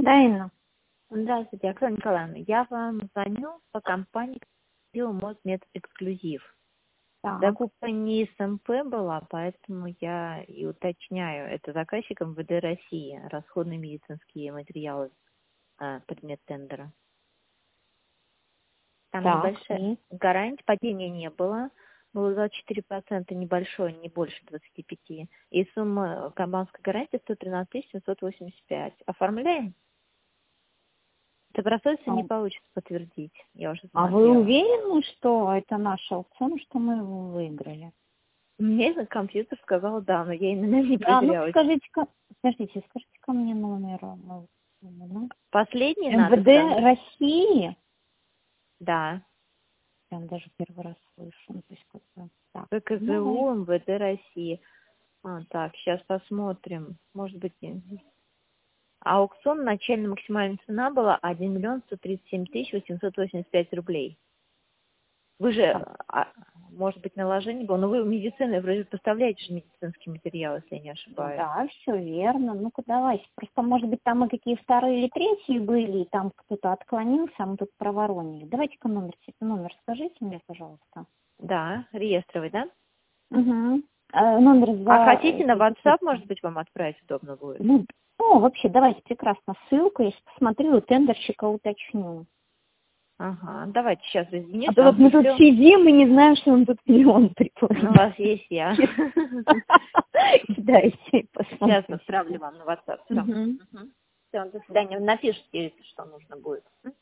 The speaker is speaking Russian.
Да, Инна. Здравствуйте, Оксана Николаевна. Я вам звоню по компании «Биомозмед Эксклюзив». Так. Закупка не из МП была, поэтому я и уточняю. Это заказчик МВД России. Расходные медицинские материалы, предмет тендера. Там Так, небольшая гарантия, падения не было. Было 24%, небольшое, не больше 25%. И сумма кабанской гарантии 113 785. Оформляем? Добросовестно не получится подтвердить. Я уже А вы смотрела. уверены, что это наш аукцион, что мы его выиграли? Мне компьютер сказал да, но я именно не Да, проверяла. скажите-ка мне номер. Последний надо МВД сказать. России? Да. Я даже первый раз слышу. То есть, так. ВКЗУ, МВД России. Так, сейчас посмотрим. Может быть, аукцион, начальная максимальная цена была 1 миллион 137 тысяч 885 рублей. Вы же, может быть, наложение было, но вы в медицине, вы же поставляете же медицинские материалы, если я не ошибаюсь. Да, все верно. Ну-ка, давайте. Просто, может быть, там мы какие вторые или третьи были, и там кто-то отклонился, а мы тут проворонили. Давайте-ка номер скажите мне, пожалуйста. Да, реестровый, да? Угу. Номер за... А хотите на WhatsApp, может быть, вам отправить удобно будет? Ну, вообще, давайте, прекрасно. Ссылку, если посмотрю, у тендерщика уточню. Ага, давайте сейчас извините. А то вот мы тут сидим и не знаем, что он тут миллион прикладывает. У вас есть я. Дайте, посмотрим. Сейчас отправлю вам на WhatsApp. Все. Все, до свидания. Напишите, если что нужно будет.